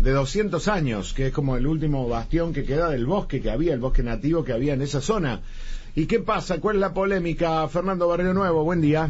de 200 años, que es como el último bastión que queda del bosque que había, el bosque nativo que había en esa zona. ¿Y qué pasa? ¿Cuál es la polémica? Fernando Barrio Nuevo, buen día.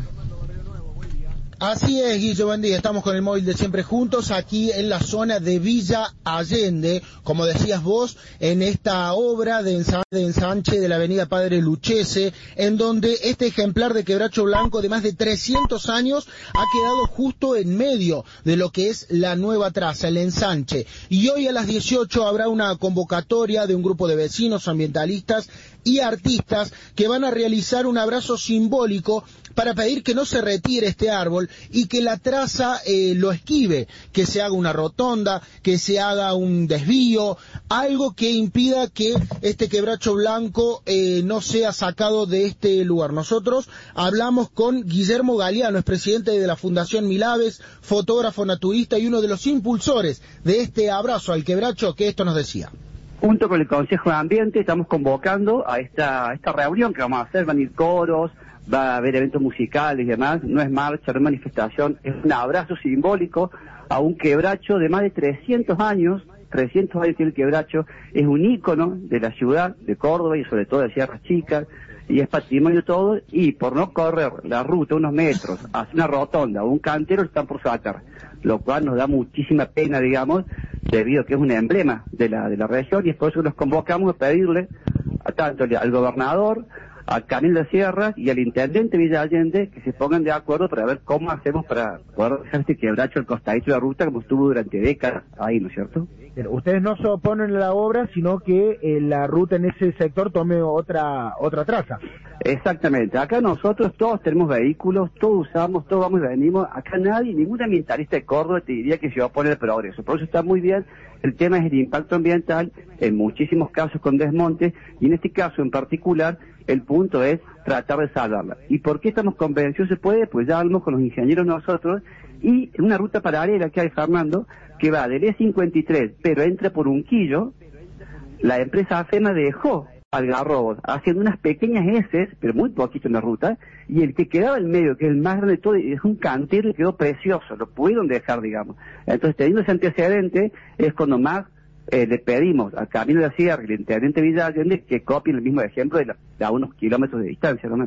Así es, Guillo, buen día. Estamos con el móvil de Siempre Juntos, aquí en la zona de Villa Allende, como decías vos, en esta obra de ensanche de la avenida Padre Lucchese, en donde este ejemplar de quebracho blanco de más de 300 años ha quedado justo en medio de lo que es la nueva traza, el ensanche. Y hoy a las 18 habrá una convocatoria de un grupo de vecinos, ambientalistas y artistas que van a realizar un abrazo simbólico para pedir que no se retire este árbol y que la traza lo esquive, que se haga una rotonda, que se haga un desvío, algo que impida que este quebracho blanco no sea sacado de este lugar. Nosotros hablamos con Guillermo Galeano, es presidente de la Fundación Milaves, fotógrafo naturista y uno de los impulsores de este abrazo al quebracho, que esto nos decía. Junto con el Consejo de Ambiente estamos convocando a esta reunión que vamos a hacer. Van a ir coros, va a haber eventos musicales y demás. No es marcha, no es manifestación, es un abrazo simbólico a un quebracho de más de 300 años. 300 años tiene el quebracho, es un ícono de la ciudad de Córdoba y sobre todo de Sierras Chicas, y es patrimonio todo, y por no correr la ruta unos metros, hacer una rotonda o un cantero, están por sacar, lo cual nos da muchísima pena, digamos, debido a que es un emblema de la región, y es por eso que nos convocamos a pedirle a tanto al gobernador, a Camilo de Sierras y al intendente Villa Allende que se pongan de acuerdo para ver cómo hacemos para poder dejar este quebracho al costadito de la ruta como estuvo durante décadas ahí, ¿no es cierto? Pero ustedes no se oponen a la obra, sino que la ruta en ese sector tome otra traza. Exactamente. Acá nosotros todos tenemos vehículos, todos usamos, todos vamos y venimos. Acá nadie, ningún ambientalista de Córdoba te diría que se opone al progreso. Por eso está muy bien. El tema es el impacto ambiental, en muchísimos casos con desmontes, y en este caso en particular, el punto es tratar de salvarla. ¿Y por qué estamos convencidos se puede? Pues ya hablamos con los ingenieros nosotros, y en una ruta paralela que hay, Fernando, que va del E53, pero entra por Unquillo, la empresa AFEMA dejó algarrobos, haciendo unas pequeñas heces, pero muy poquito en la ruta, y el que quedaba en medio, que es el más grande de todo, es un cantero y quedó precioso, lo pudieron dejar, digamos. Entonces, teniendo ese antecedente, es cuando más le pedimos a Camilo de Sierra y al intendente Villa Allende que copien el mismo ejemplo de a unos kilómetros de distancia, ¿no?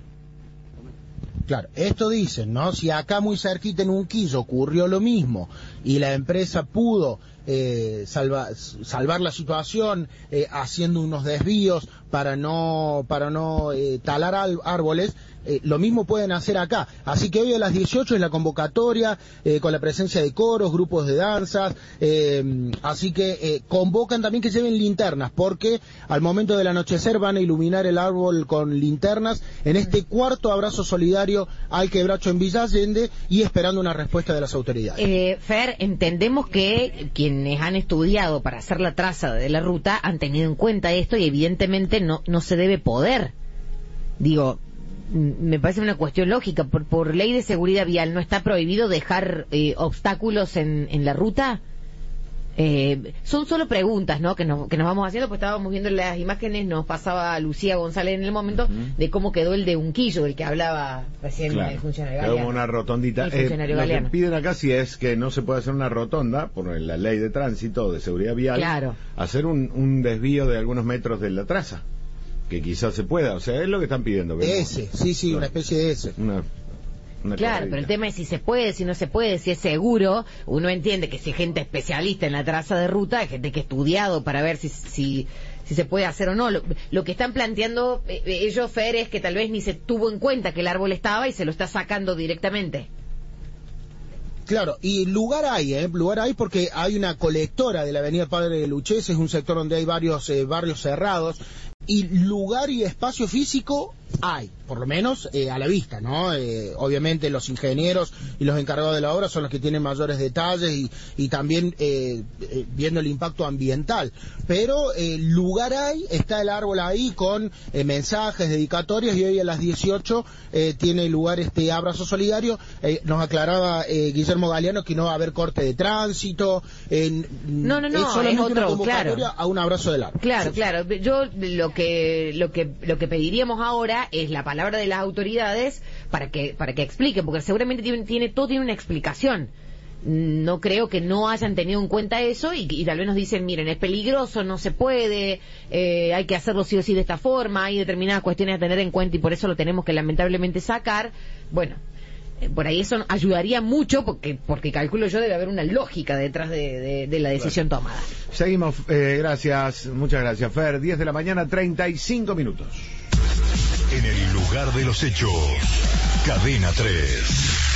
Claro, esto dicen, ¿no? Si acá muy cerquita en Unquillo ocurrió lo mismo y la empresa pudo salvar la situación haciendo unos desvíos para no talar árboles, lo mismo pueden hacer acá. Así que hoy a las 18 es la convocatoria con la presencia de coros, grupos de danzas, así que convocan también que lleven linternas, porque al momento del anochecer van a iluminar el árbol con linternas en este cuarto abrazo solidario al quebracho en Villa Allende y esperando una respuesta de las autoridades. Fer, entendemos que quienes han estudiado para hacer la traza de la ruta han tenido en cuenta esto y evidentemente no se debe poder. Digo, me parece una cuestión lógica. Por ley de seguridad vial, ¿no está prohibido dejar obstáculos en la ruta? Son solo preguntas, ¿no? que nos vamos haciendo, pues estábamos viendo las imágenes, nos pasaba Lucía González en el momento de cómo quedó el de Unquillo, del que hablaba recién el funcionario Galeano. Como una rotondita. El funcionario lo Galeano. que piden acá sí es que no se puede hacer una rotonda, por la ley de tránsito, de seguridad vial, claro, hacer un desvío de algunos metros de la traza, que quizás se pueda, o sea, es lo que están pidiendo. Ese, sí, claro. Una especie de ese. Claro, pero el tema es si se puede, si no se puede, si es seguro. Uno entiende que si hay gente especialista en la traza de ruta, hay gente que ha estudiado para ver si se puede hacer o no. Lo que están planteando ellos, Fer, es que tal vez ni se tuvo en cuenta que el árbol estaba y se lo está sacando directamente. Claro, y lugar hay porque hay una colectora de la avenida Padre Lucchese, es un sector donde hay varios barrios cerrados, y lugar y espacio físico hay, por lo menos a la vista, ¿no? Obviamente los ingenieros y los encargados de la obra son los que tienen mayores detalles y también viendo el impacto ambiental, pero lugar hay, está el árbol ahí con mensajes, dedicatorias, y hoy a las 18 tiene lugar este abrazo solidario. Nos aclaraba Guillermo Galeano que no va a haber corte de tránsito, no, es solamente es otro, una convocatoria, claro, a un abrazo del árbol. Claro, yo lo que pediríamos ahora es la palabra de las autoridades para que expliquen, porque seguramente todo tiene una explicación. no creo que no hayan tenido en cuenta eso y tal vez nos dicen, miren, es peligroso, no se puede, hay que hacerlo sí o sí de esta forma, hay determinadas cuestiones a tener en cuenta y por eso lo tenemos que lamentablemente sacar. Bueno, por ahí eso ayudaría mucho porque calculo yo debe haber una lógica detrás de la decisión tomada. Seguimos, gracias, muchas gracias, Fer. 10 de la mañana, 35 minutos. En el lugar de los hechos, Cadena 3.